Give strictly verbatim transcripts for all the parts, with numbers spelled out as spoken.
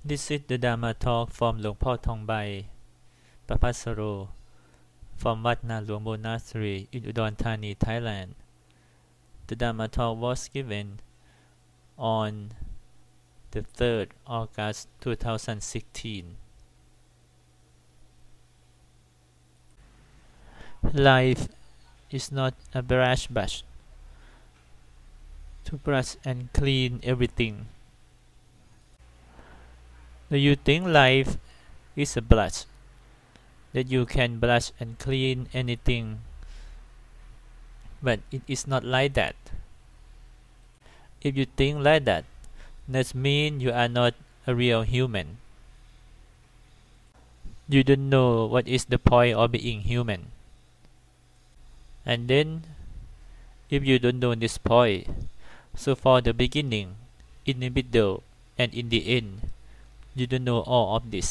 This is the Dharma talk from หลวงพ่อทองใบประภัสสโร from วัดนาหลวง Monastery in Udon Thani, Thailand. The Dharma talk was given on the third of August twenty sixteen. Life is not a brush brush to brush and clean everything.Do you think life is a brush that you can brush and clean anything? But it is not like that. If you think like that, that means you are not a real human. You don't know what is the point of being human. And then, if you don't know this point, so for the beginning, in the middle, and in the end,You don't know all of this.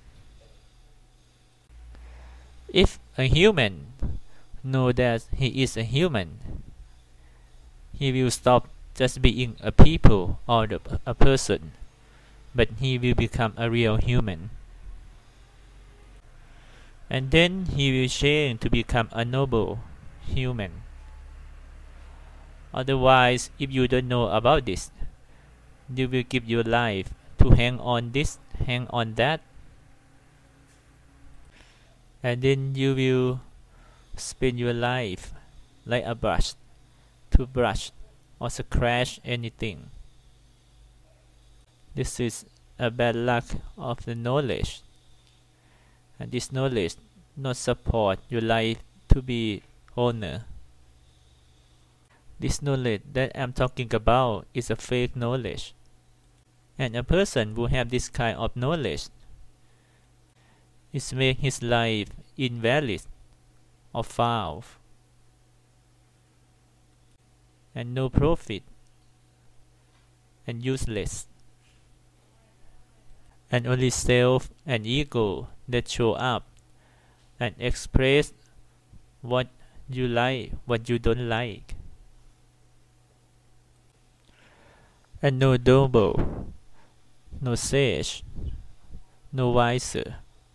If a human knows that he is a human, he will stop just being a people or a person, but he will become a real human. And then he will change to become a noble human. Otherwise, if you don't know about this, you will give your life.To hang on this, hang on that, and then you will spend your life like a brush to brush or scratch anything. This is a bad luck of the knowledge, and this knowledge not support your life to be honor. This knowledge that I'm talking about is a fake knowledge.And a person who have this kind of knowledge is make his life invalid or foul and no profit and useless and only self and ego that show up and express what you like, what you don't like, and no noble,No sage, no wiser.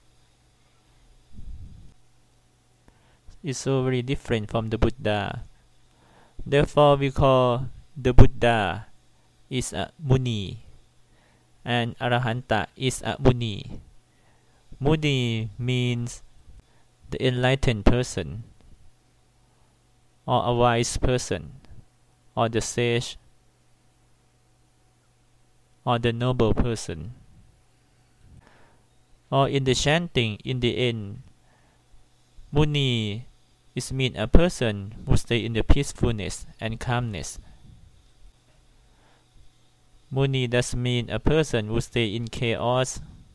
It's so very different from the Buddha. Therefore, we call the Buddha is a Muni, and Arahanta is a Muni. Muni means the enlightened person, or a wise person, or the sage.Or the noble person. Or in the chanting, in the end, Muni is mean a person who stay in the peacefulness and calmness. Muni does mean a person who stay in chaos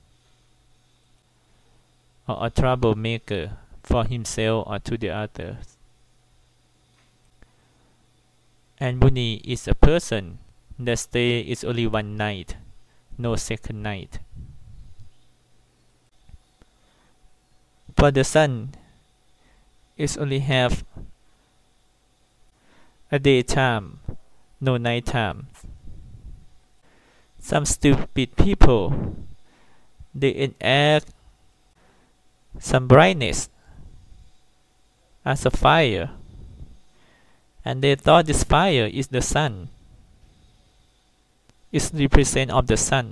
or a troublemaker for himself or to the others. And Muni is a person,The stay is only one night, no second night. For the sun is only have a daytime, no nighttime. Some stupid people, they enact some brightness as a fire, and they thought this fire is the sun.Is represent of the sun.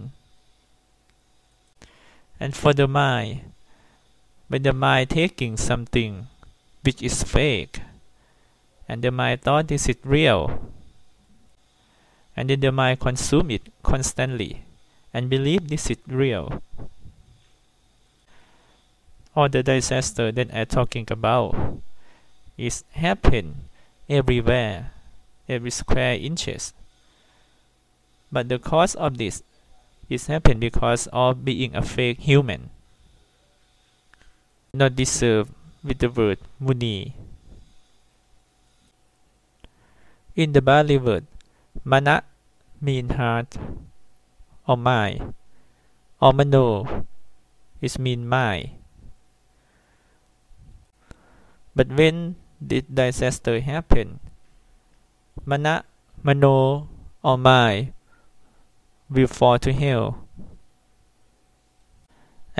And for the mind, when the mind taking something which is fake, and the mind thought this is real, and then the mind consume it constantly and believe this is real. All the disaster that I'm talking about is happen everywhere, every square inches.But the cause of this is happen because of being a fake human. Not deserve with the word Muni. In the Bali word, Mana mean heart or mind, or Mano is mean mind. But when the disaster happen, Mana, Mano or mind will fall to hell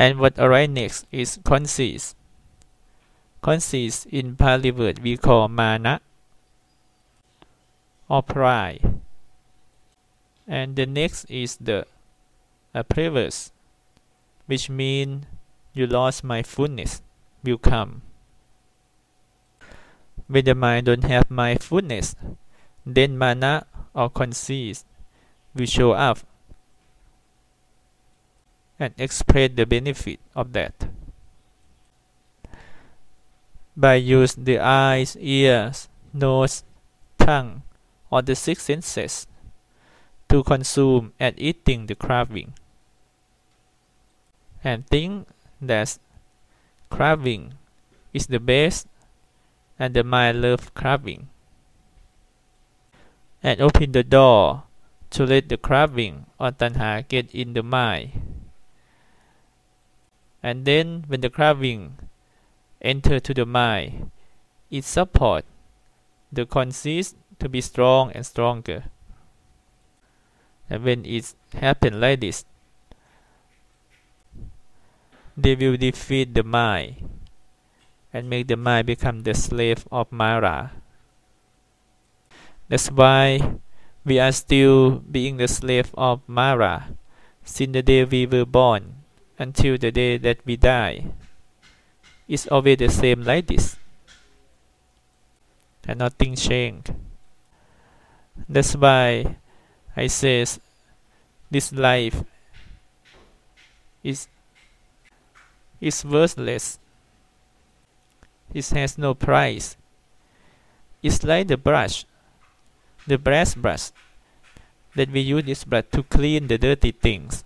And what arises next is conceit. Conceit in Pali word we call mana or pride. And the next is the apravis, which means you lost mindfulness will come. When the mind don't have mindfulness, then mana or conceit will show up and express the benefit of that. By use the eyes, ears, nose, tongue, or the six senses to consume and eating the craving, and think that craving is the best and the mind loves craving, and open the door to let the craving or tanha get in the mind. And then when the craving enter to the mind, it supports the conceit to be strong and stronger. And when it happens like this, they will defeat the mind and make the mind become the slave of Mara. That's why we are still being the slave of Mara since the day we were born until the day that we die. It's always the same like this, and nothing changed. That's why I says this life is is worthless. It has no price. It's like the brush, the brass brush that we use this brush to clean the dirty things.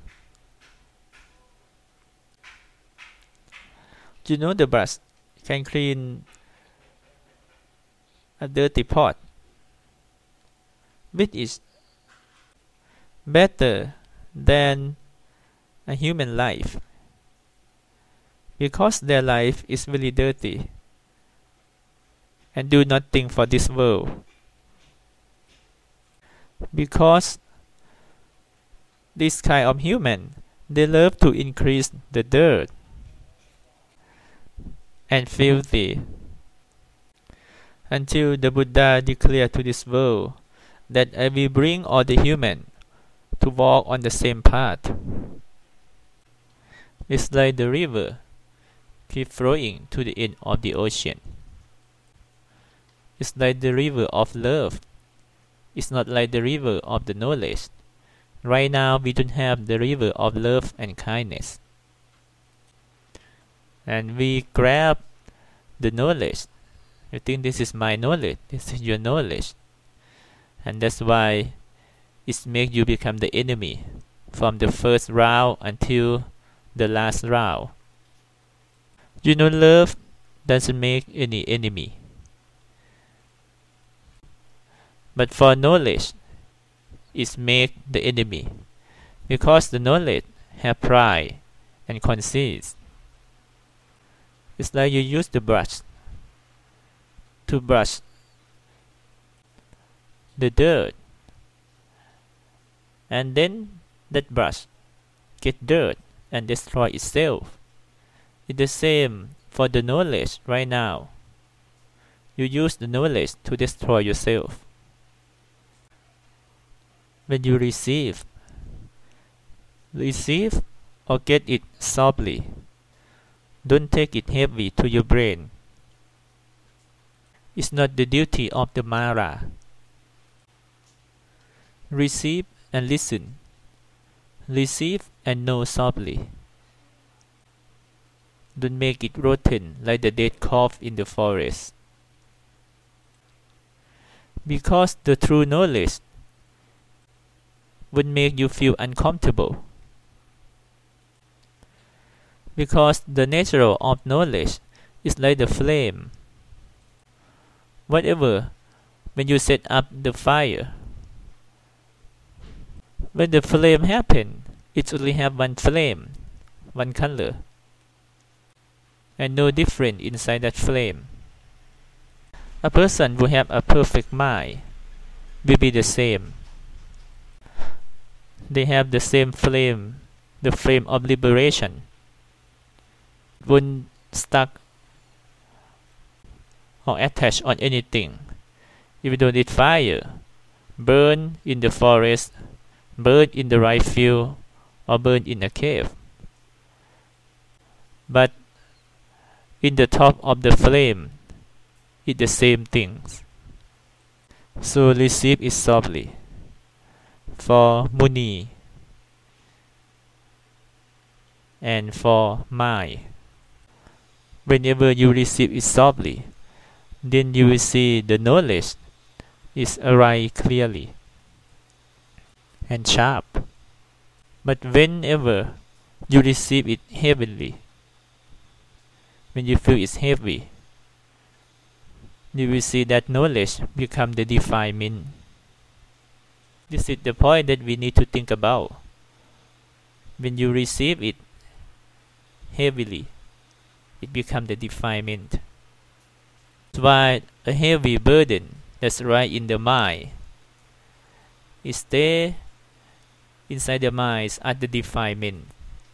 You know the brush can clean a dirty pot, which is better than a human life, because their life is really dirty and do nothing for this world. Because this kind of human, they love to increase the dirt and filthy, until the Buddha declared to this world that I will bring all the human to walk on the same path. It's like the river keep flowing to the end of the ocean. It's like the river of love. It's not like the river of the knowledge. Right now we don't have the river of love and kindness, and we grab the knowledge. You think this is my knowledge, this is your knowledge, and that's why it makes you become the enemy from the first round until the last round. You know, love doesn't make any enemy, but for knowledge it makes the enemy, because the knowledge have pride and conceit. It's like you use the brush to brush the dirt, and then that brush get dirt and destroy itself. It's the same for the knowledge right now. You use the knowledge to destroy yourself. When you receive, receive or get it softly. Don't take it heavy to your brain. It's not the duty of the Mara. Receive and listen. Receive and know softly. Don't make it rotten like the dead corpse in the forest. Because the true knowledge would make you feel uncomfortable. Because the nature of knowledge is like the flame. Whatever, when you set up the fire, when the flame happens, it only have one flame, one color, and no difference inside that flame. A person who have a perfect mind will be the same. They have the same flame, the flame of liberation. won't stuck or attach on anything. If you don't need fire, burn in the forest, burn in the rice field, or burn in a cave. But in the top of the flame, it's the same things. So receive it softly. For Muni and for Mai, whenever you receive it softly, then you will see the knowledge is arise clearly and sharp. But whenever you receive it heavily, when you feel it's heavy, you will see that knowledge become the defilement. This is the point that we need to think about. When you receive it heavily, it becomes the defilement. That's why a heavy burden that's right in the mind, it stays inside the mind as the defilement.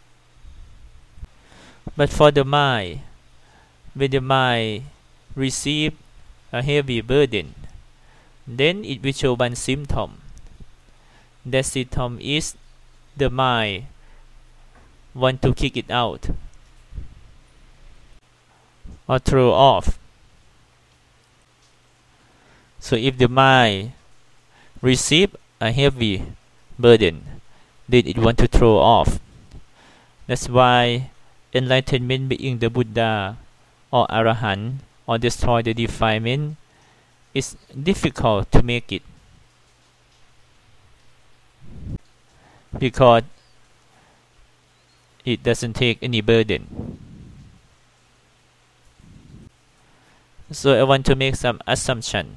But for the mind, when the mind receives a heavy burden, then it will show one symptom. That symptom is the mind want to kick it out or throw off. So if the mind receive a heavy burden, then it want to throw off. That's why enlightenment, being the Buddha or Arahant, or destroy the defilement, is difficult to make it, because it doesn't take any burden. So I want to make some assumption.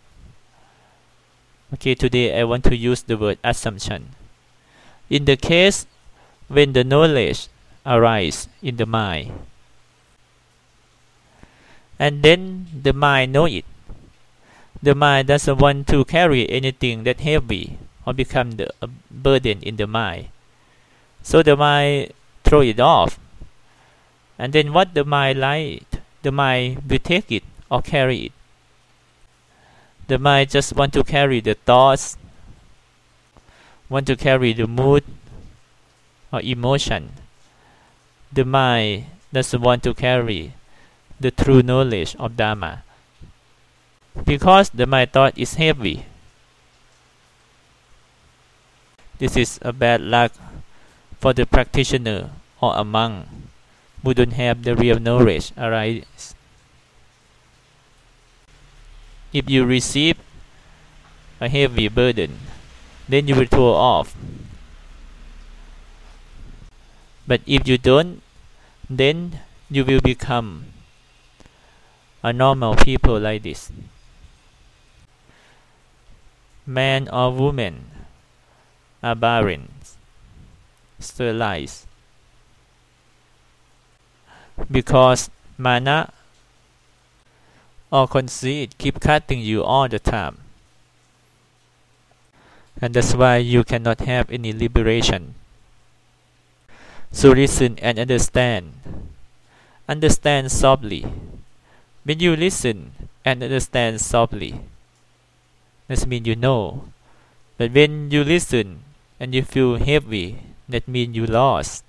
Okay, today I want to use the word assumption. In the case when the knowledge arises in the mind, and then the mind know it, the mind doesn't want to carry anything that heavy or become the a burden in the mind. So the mind throw it off, and then what the mind like, the mind will take it or carry it. The mind just want to carry the thoughts, want to carry the mood or emotion. The mind doesn't want to carry the true knowledge of Dharma, because the mind thought is heavy. This is a bad luck for the practitioner or a monk who don't have the real knowledge arise. If you receive a heavy burden, then you will throw off. But if you don't, then you will become a normal people like this. Man or woman are barren, sterilized, because mana or conceit keep cutting you all the time, and that's why you cannot have any liberation. So listen and understand. Understand softly. When you listen and understand softly, that means you know. But when you listen and you feel heavy, that means you lost.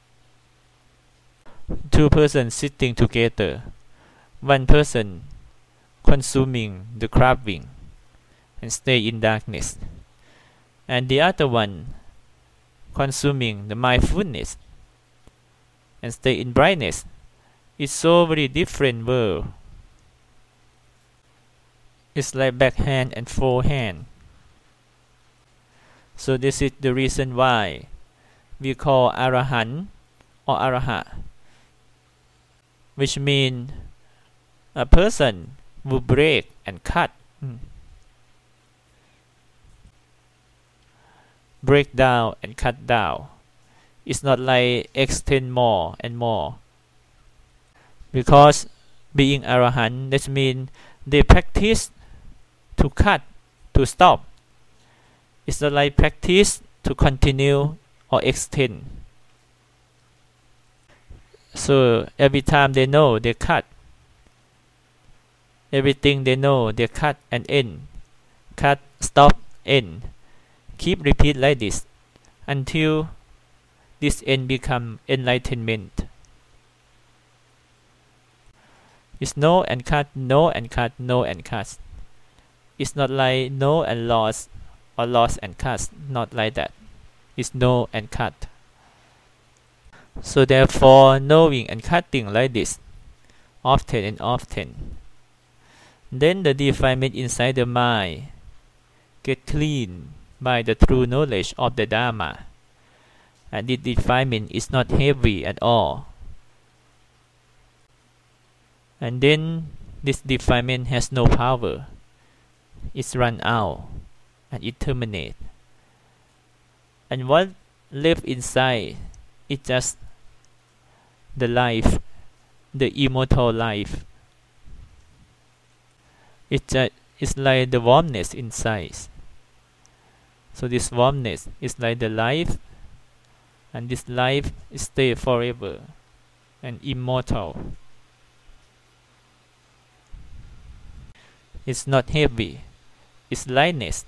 Two persons sitting together, one person consuming the craving and stay in darkness, and the other one consuming the mindfulness and stay in brightness. It's so very different world. It's like backhand and forehand. So this is the reason why we call Arahant or Arahat, which means a person who break and cut, break down and cut down. It's not like extend more and more. Because being Arahant, that means they practice to cut, to stop. It's not like practice to continue or extend. So every time they know, they cut. Everything they know, they cut and end. Cut, stop, end. Keep repeat like this until this end become enlightenment. It's no and cut, no and cut, no and cut. It's not like no and loss or loss and cut. Not like that. It's no and cut. So therefore, knowing and cutting like this, often and often, then the defilement inside the mind get clean by the true knowledge of the Dharma. And this defilement is not heavy at all. And then this defilement has no power. It's run out and it terminates. And what left inside is just the life, the immortal life. It's, a, it's like the warmness inside. So this warmness is like the life, and this life stays forever and immortal. It's not heavy, it's lightness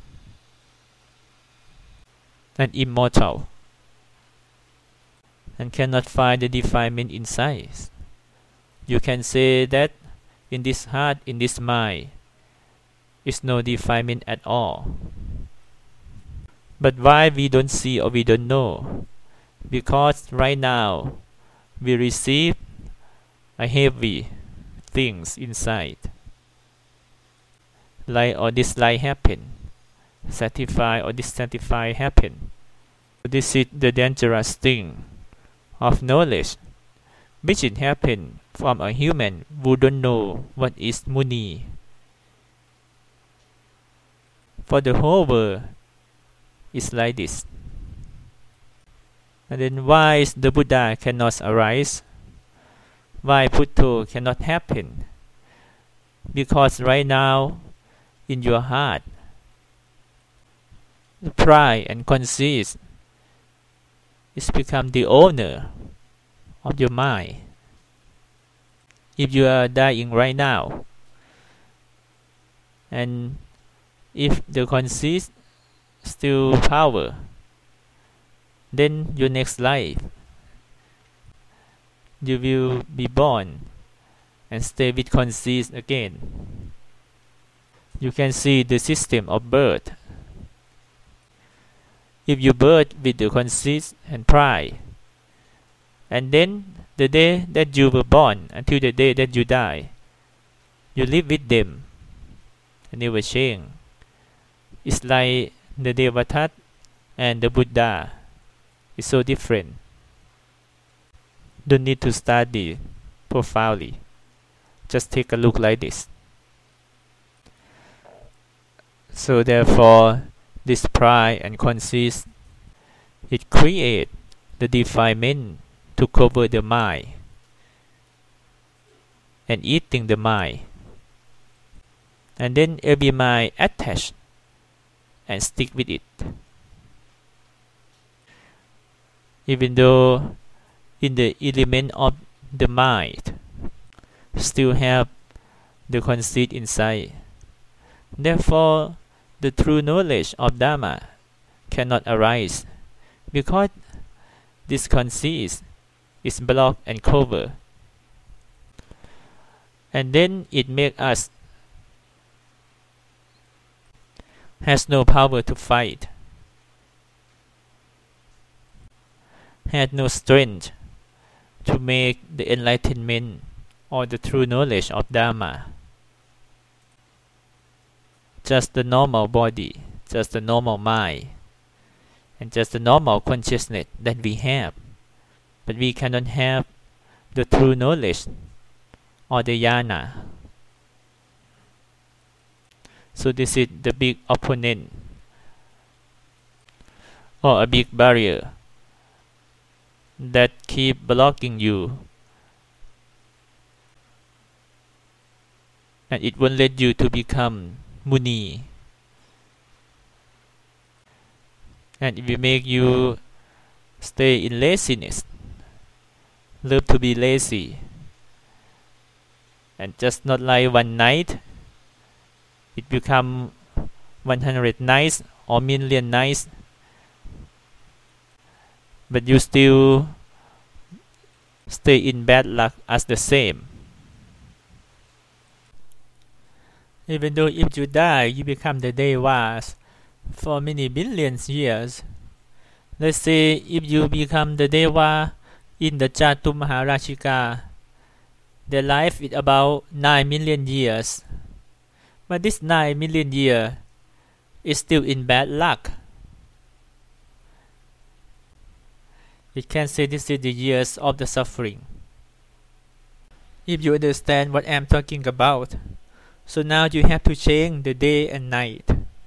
and immortal, and cannot find the defilement inside. You can say that in this heart, in this mind, is no defilement at all. But why we don't see or we don't know? Because right now we receive a heavy things inside. Like or dislike happen, satisfy or dissatisfy happen. This is the dangerous thing of knowledge, which it happen from a human who don't know what is muni. For the whole world is like this. And then why is the Buddha cannot arise? Why Buddha cannot happen? Because right now in your heart, the pride and conceit is become the owner of your mind. If you are dying right now, and if the conceit still power, then your next life you will be born and stay with conceit again. You can see the system of birth. If you birth with the conceit and pride, and then the day that you were born until the day that you die, you live with them and never change. It's like the Devata and the Buddha is so different. Don't need to study profoundly. Just take a look like this. So therefore, this pride and conceit, it creates the defilement to cover the mind and eating the mind. And then every mind attached and stick with it. Even though in the element of the mind still have the conceit inside. Therefore, the true knowledge of Dharma cannot arise because this conceit is blocked and covered. And then it makes us has no power to fight, had no strength to make the enlightenment or the true knowledge of Dharma. Just the normal body, just the normal mind, and just the normal consciousness that we have. But we cannot have the true knowledge or the jnana. So this is the big opponent or a big barrier that keep blocking you, and it won't let you to become muni, and it will make you stay in laziness love to be lazy, and just not like one night it become one hundred nights or million nights, but you still stay in bad luck as the same. Even though if you die, you become the Devas for many billions years. Let's say if you become the Deva in the Jatu Maharashika, their life is about nine million years. But this nine million years is still in bad luck. You can say this is the years of the suffering. If you understand what I'm talking about, so now you have to change the day and night.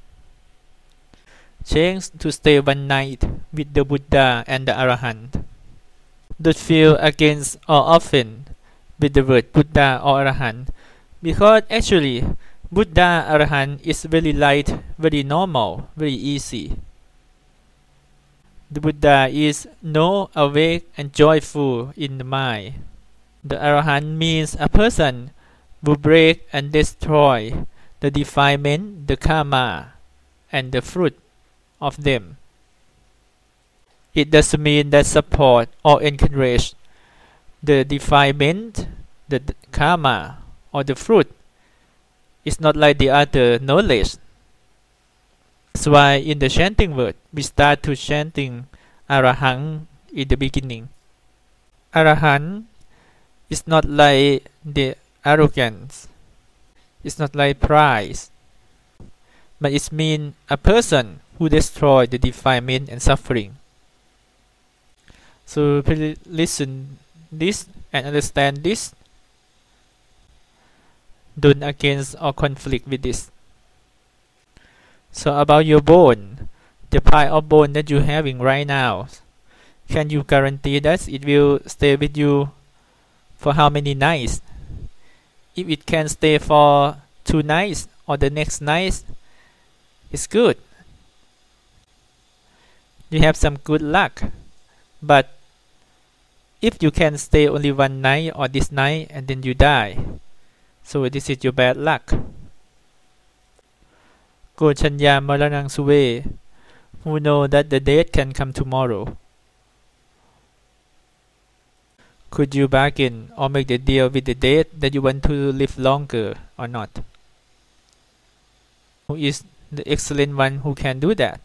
Change to stay one night with the Buddha and the Arahant. Don't feel against or often with the word Buddha or Arahant, because actually Buddha Arahant is very light, very normal, very easy. The Buddha is no awake and joyful in the mind. The Arahant means a person who break and destroy the defilement, the karma, and the fruit of them. It doesn't mean that support or encourage the defilement, the karma, or the fruit. It's not like the other knowledge. That's why in the chanting word, we start to chanting Arahant in the beginning. Arahant is not like the arrogance. It's not like pride. But it means a person who destroys the defilement and suffering. So please listen this and understand this. Don't against or conflict with this. So about your bone, the pile of bone that you're having right now, can you guarantee that it will stay with you for how many nights? If it can stay for two nights or the next night, it's good. You have some good luck. But if you can stay only one night or this night and then you die, so this is your bad luck. Gochanya Maranang Suve, who know that the death can come tomorrow. Could you bargain or make the deal with the death that you want to live longer or not? Who is the excellent one who can do that?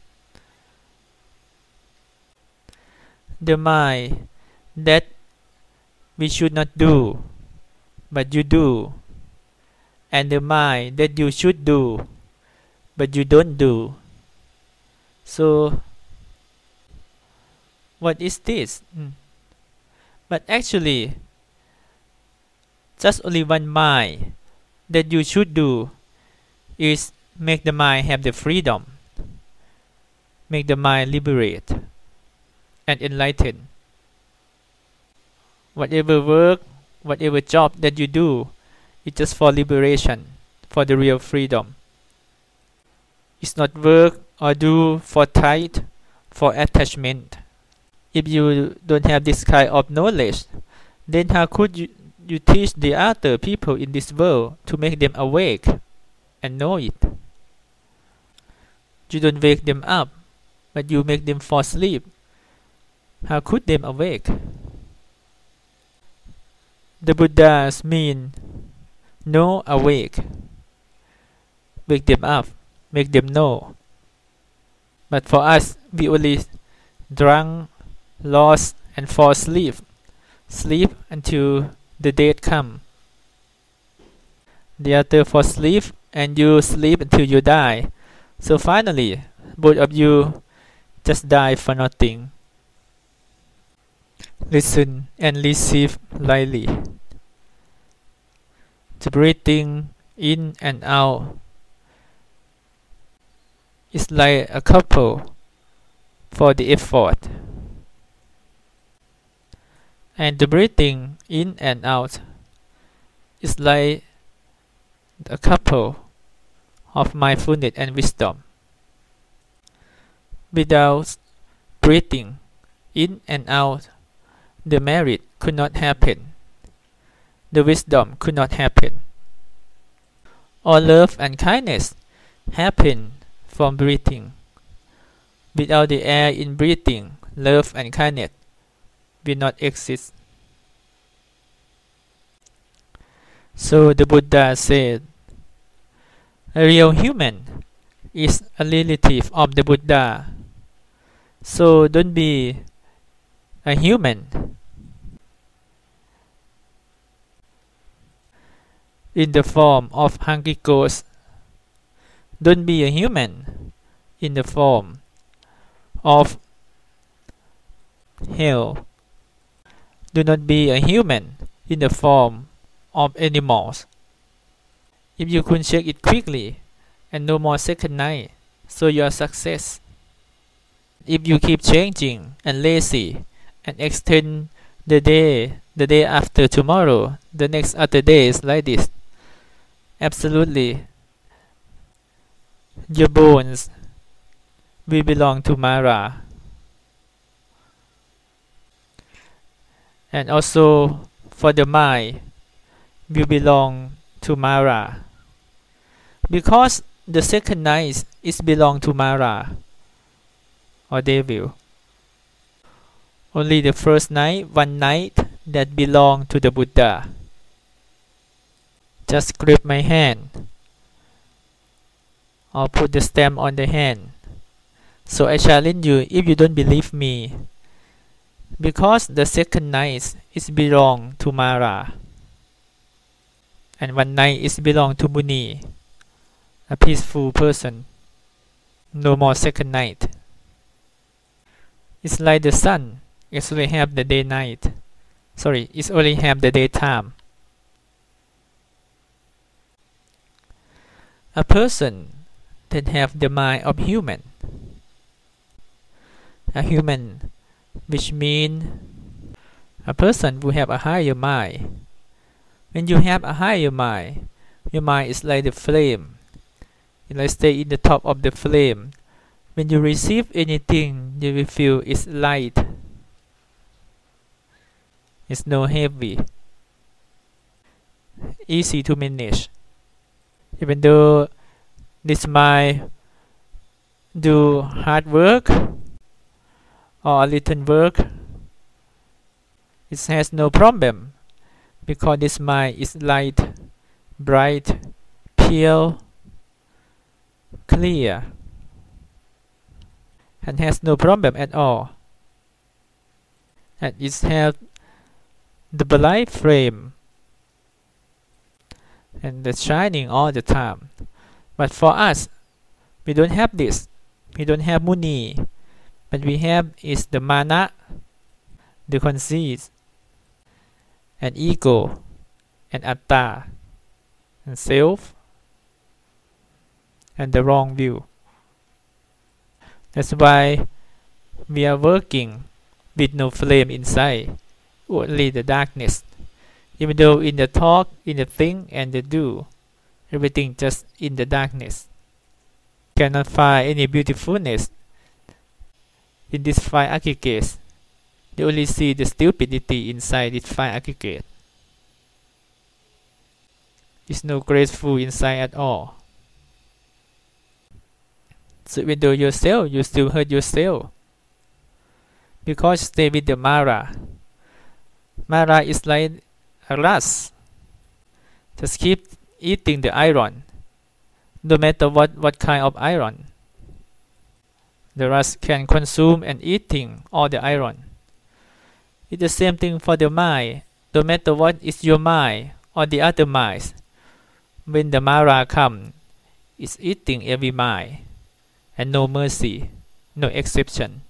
The mind that we should not do, but you do, and the mind that you should do, but you don't do. So what is this? Mm. But actually, just only one mind that you should do is make the mind have the freedom, make the mind liberate and enlighten. Whatever work, whatever job that you do, it's just for liberation, for the real freedom. It's not work or do for tight, for attachment. If you don't have this kind of knowledge, then how could you, you teach the other people in this world to make them awake and know it? You don't wake them up, but you make them fall asleep. How could them awake? The Buddhas mean no awake. Wake them up, make them know. But for us, we only drunk, lost, and fall asleep. Sleep until the death come. The other fall asleep, and you sleep until you die. So finally, both of you just die for nothing. Listen and receive lightly. The breathing in and out is like a couple for the effort. And the breathing in and out is like a couple of mindfulness and wisdom. Without breathing in and out, The merit could not happen. The wisdom could not happen. All love and kindness happen from breathing. Without the air in breathing, love and kindness will not exist. So the Buddha said, a real human is a relative of the Buddha. So don't be a human in the form of hungry ghosts. Don't be a human in the form of hell. Do not be a human in the form of animals. If you could check it quickly and no more second night, so you are success. If you keep changing and lazy and extend the day, the day after tomorrow, the next other days like this, absolutely, your bones will belong to Mara. And also for the mind will belong to Mara. Because the second night is belong to Mara or devil. Only the first night, one night that belong to the Buddha. Just grip my hand or put the stamp on the hand. So I challenge you, if you don't believe me, because the second night is belong to Mara and one night is belong to Muni, a peaceful person. No more second night. It's like the sun. It's only have the day night. Sorry, it's only have the daytime. A person that have the mind of human. A human, which mean a person who have a higher mind. When you have a higher mind, your mind is like the flame. You like stay in the top of the flame. When you receive anything, you will feel it's light. It's no heavy. Easy to manage. Even though this mind do hard work or a little work, it has no problem because this mind is light, bright, pure, clear, and has no problem at all. And it has the bright flame and the shining all the time. But for us, we don't have this. We don't have Muni. But we have is the mana, the conceit, and ego, and atta, and self, and the wrong view. That's why we are working with no flame inside, only the darkness. Even though in the talk, in the think, and the do, everything just in the darkness. Cannot find any beautifulness in this five aggregates. You only see the stupidity inside this five aggregate. There's no graceful inside at all. So even though yourself, you still hurt yourself. Because stay with the Mara. Mara is like a rust. Just keep eating the iron. No matter what, what kind of iron. The rust can consume and eating all the iron. It's the same thing for the mind. No matter what is your mind or the other minds. When the Mara comes, it's eating every mind. And no mercy, no exception.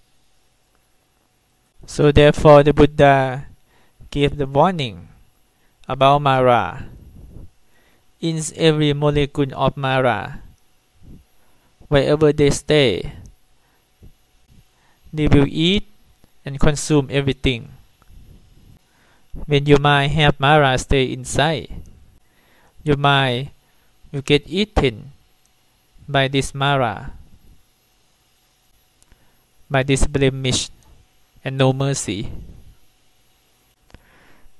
So therefore the Buddha gave the warning about Mara. In every molecule of Mara, wherever they stay, they will eat and consume everything. When your mind have Mara stay inside, your mind will get eaten by this Mara, by this blemish and no mercy.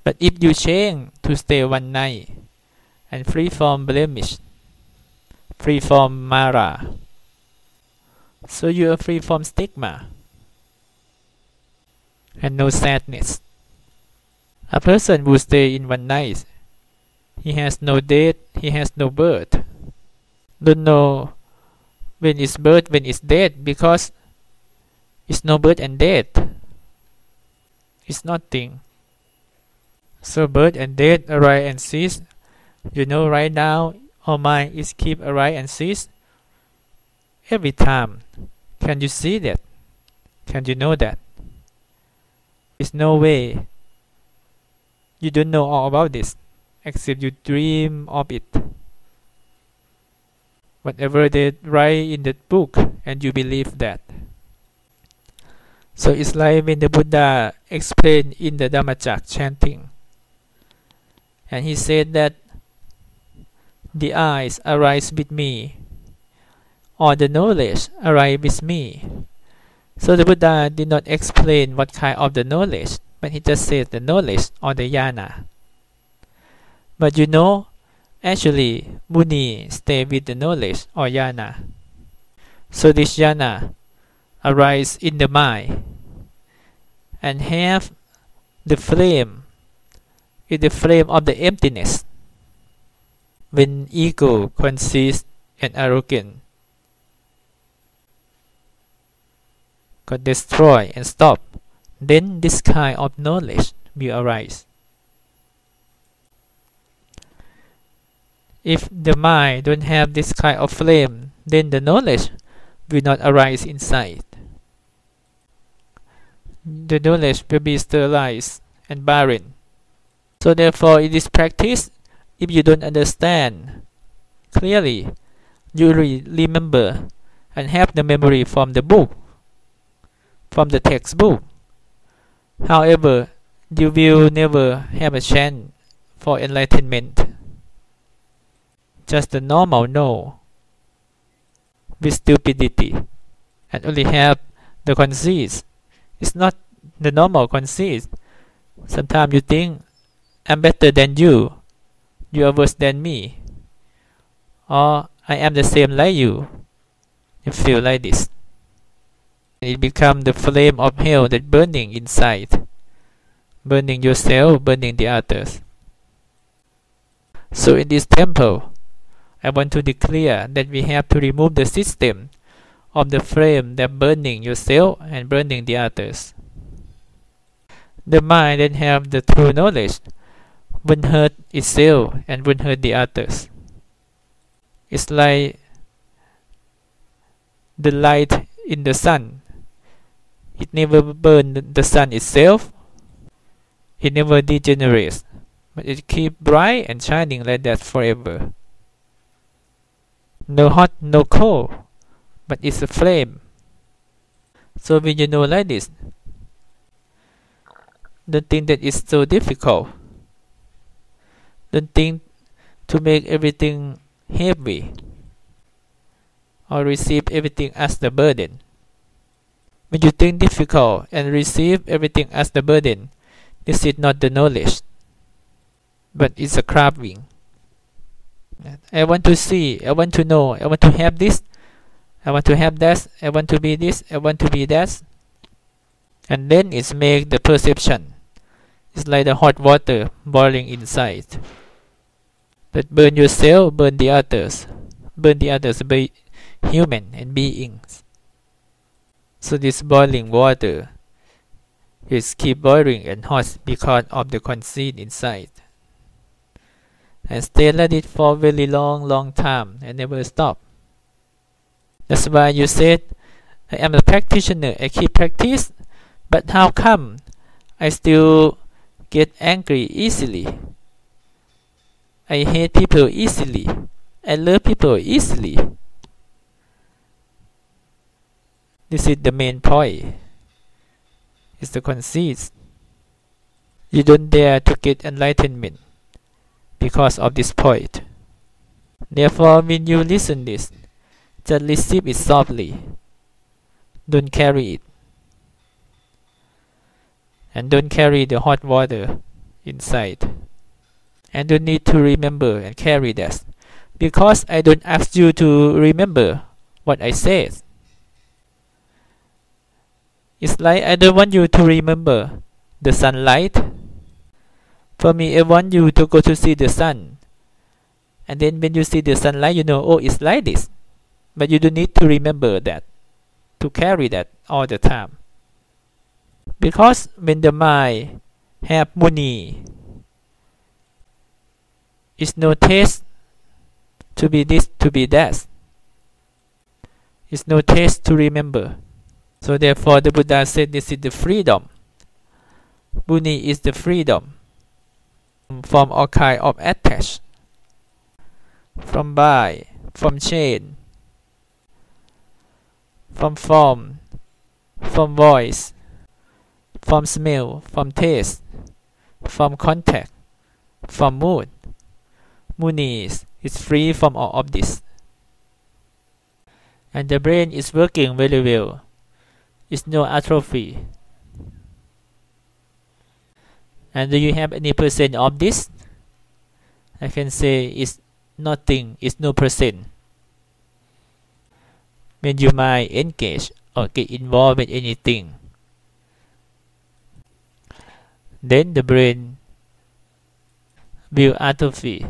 But if you change to stay one night and free from blemish, free from Mara, so you are free from stigma and no sadness. A person who stay in one night, he has no death, he has no birth. Don't know when it's birth, when it's death, because it's no birth and death. It's nothing. So birth and death arise and cease. You know right now, our mind is keep arise and cease every time. Can you see that? Can you know that? There's no way you don't know all about this, except you dream of it. Whatever they write in the book, and you believe that. So it's like when the Buddha explained in the Dhammacakka chanting, and he said that the eyes arise with me, or the knowledge arise with me. So the Buddha did not explain what kind of the knowledge, but he just said the knowledge or the jnana. But you know, actually, Muni stay with the knowledge or jnana. So this jnana arise in the mind and have the flame, is the flame of the emptiness. When ego, conceit, and arrogance got destroyed and stopped, then this kind of knowledge will arise. If the mind don't have this kind of flame, then the knowledge will not arise inside. The knowledge will be sterilized and barren. So therefore, in this practice, if you don't understand clearly, you will remember and have the memory from the book, from the textbook. However, you will never have a chance for enlightenment. Just the normal know with stupidity, and only have the conceit. It's not the normal conceit. Sometimes you think, I'm better than you, you are worse than me, or I am the same like you. You feel like this. It becomes the flame of hell that burning inside, burning yourself, burning the others. So in this temple, I want to declare that we have to remove the system of the flame that burning yourself and burning the others. The mind that have the true knowledge won't hurt itself and won't hurt the others. It's like the light in the sun. It never burns the sun itself. It never degenerates, but it keeps bright and shining like that forever. No hot, no cold, but it's a flame. So when you know like this, don't think that it's so difficult. Don't think to make everything heavy or receive everything as the burden. When you think difficult and receive everything as the burden, this is not the knowledge, but it's a craving. I want to see, I want to know, I want to have this, I want to have that, I want to be this, I want to be that. And then it's make the perception. It's like the hot water boiling inside. But burn yourself, burn the others. Burn the others by human and beings. So this boiling water is keep boiling and hot because of the conceit inside. And stay like it for a very long, long time and never stop. That's why you said, I am a practitioner, I keep practice, but how come I still get angry easily? I hate people easily. I love people easily. This is the main point. It's the conceit. You don't dare to get enlightenment because of this point. Therefore, when you listen this, just receive it softly. Don't carry it. And don't carry the hot water inside. And you need to remember and carry that. Because I don't ask you to remember what I said. It's like I don't want you to remember the sunlight. For me, I want you to go to see the sun. And then when you see the sunlight, you know, oh, it's like this. But you don't need to remember that, to carry that all the time. Because when the mind have muni, it's no taste to be this, to be that. It's no taste to remember. So therefore the Buddha said this is the freedom. Muni is the freedom from all kind of attach, from bind, from chain, from form, from voice, from smell, from taste, from contact, from mood. Muni is, is free from all of this. And the brain is working very well. It's no atrophy. And do you have any percent of this? I can say it's nothing, it's no percent. When your mind engage or get involved in anything, then the brain will atrophy.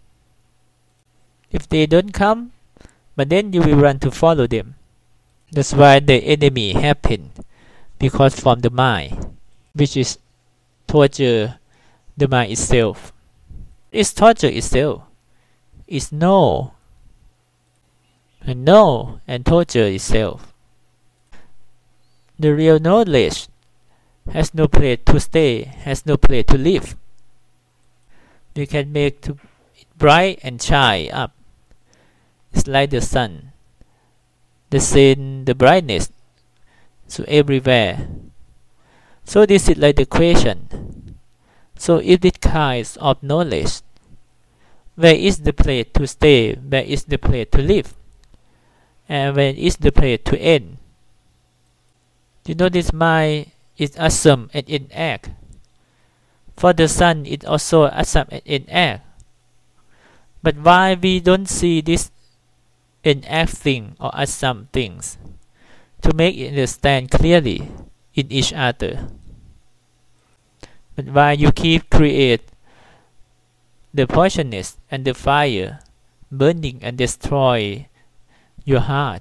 If they don't come, but then you will run to follow them. That's why the enemy happen, because from the mind, which is torture the mind itself. It's torture itself. It's no. And no and torture itself. The real knowledge has no place to stay, has no place to live. You can make to bright and shine up. It's like the sun. The sun, the brightness, so everywhere. So this is like the question. So if this kind of knowledge, where is the place to stay? Where is the place to live? And where is the place to end? You know, this mind is awesome and inact. For the sun, it also awesome and inact. But why we don't see this inact thing or awesome things to make it understand clearly in each other? But why you keep create the poisonous and the fire burning and destroy your heart?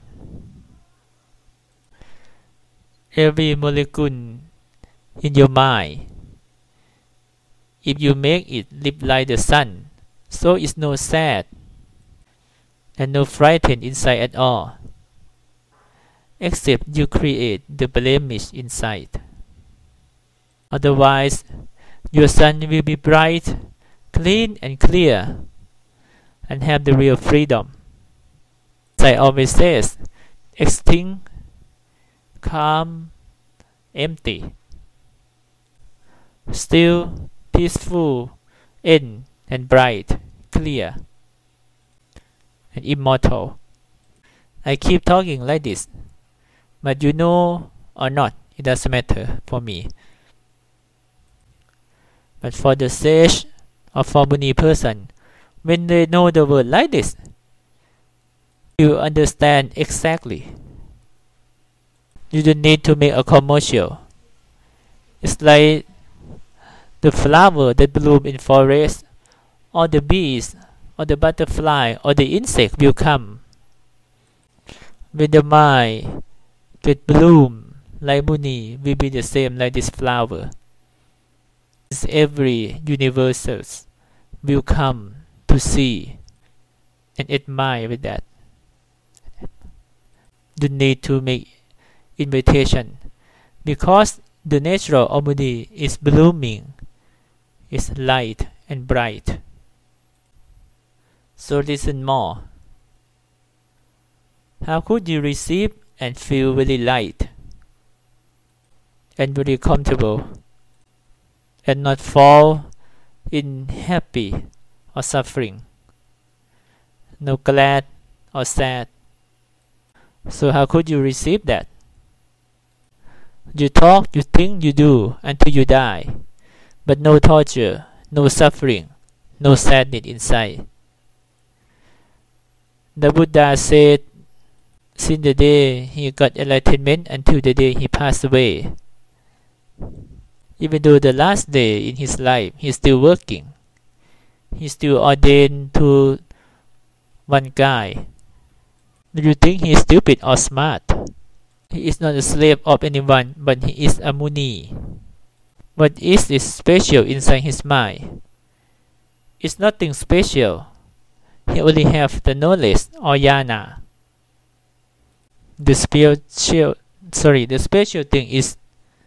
Every molecule in your mind, if you make it live like the sun, so it's no sad and no frightened inside at all, except you create the blemish inside. Otherwise, your sun will be bright, clean and clear, and have the real freedom. As I always says, extinct, calm, empty, still, peaceful, end and bright, clear, and immortal. I keep talking like this, but you know or not, it doesn't matter for me. But for the sage or for many person, when they know the word like this, you understand exactly. You don't need to make a commercial. It's like the flower that bloom in forest, or the bees, or the butterfly, or the insect will come. When the mind get bloom like Muni, will be the same like this flower. It's every universals will come to see and admire with that. You need to make invitation, because the natural harmony is blooming, is light and bright. So listen more. How could you receive and feel very light and very comfortable, and not fall in happy or suffering, no glad or sad? So how could you receive that? You talk, you think, you do until you die. but no torture, no suffering, no sadness inside. The Buddha said, since the day he got enlightenment until the day he passed away, even though the last day in his life he's still working, he's still ordained to one guy. Do you think he is stupid or smart? He is not a slave of anyone, but he is a Muni. What is this special inside his mind? It's nothing special. He only have the knowledge or jnana. The special, sorry, the special thing is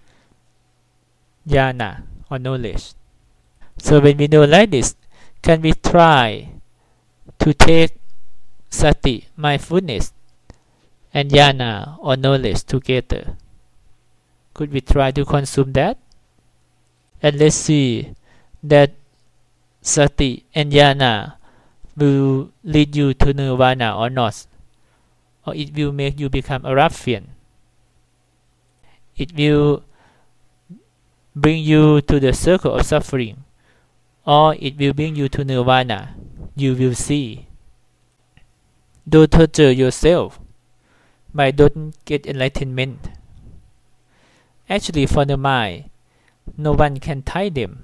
jnana or knowledge. So when we know like this, can we try to take sati, mindfulness, and jnana or knowledge together? Could we try to consume that? And let's see that sati and jnana will lead you to nirvana or not, or it will make you become a ruffian. It will bring you to the circle of suffering, or it will bring you to nirvana. You will see. Don't torture yourself by don't get enlightenment. Actually, for the mind, no one can tie them.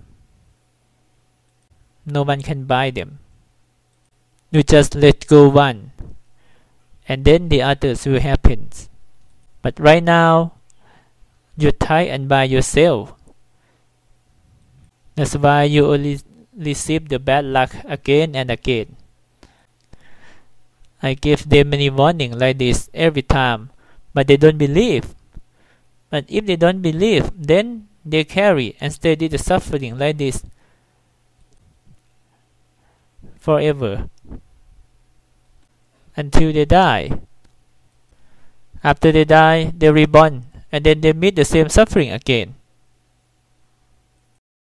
No one can buy them. You just let go one, and then the others will happen. But right now, you tie and buy yourself. That's why you only receive the bad luck again and again. I give them many warnings like this every time, but they don't believe. But if they don't believe, then they carry and steady the suffering like this forever until they die. After they die, they reborn, and then they meet the same suffering again.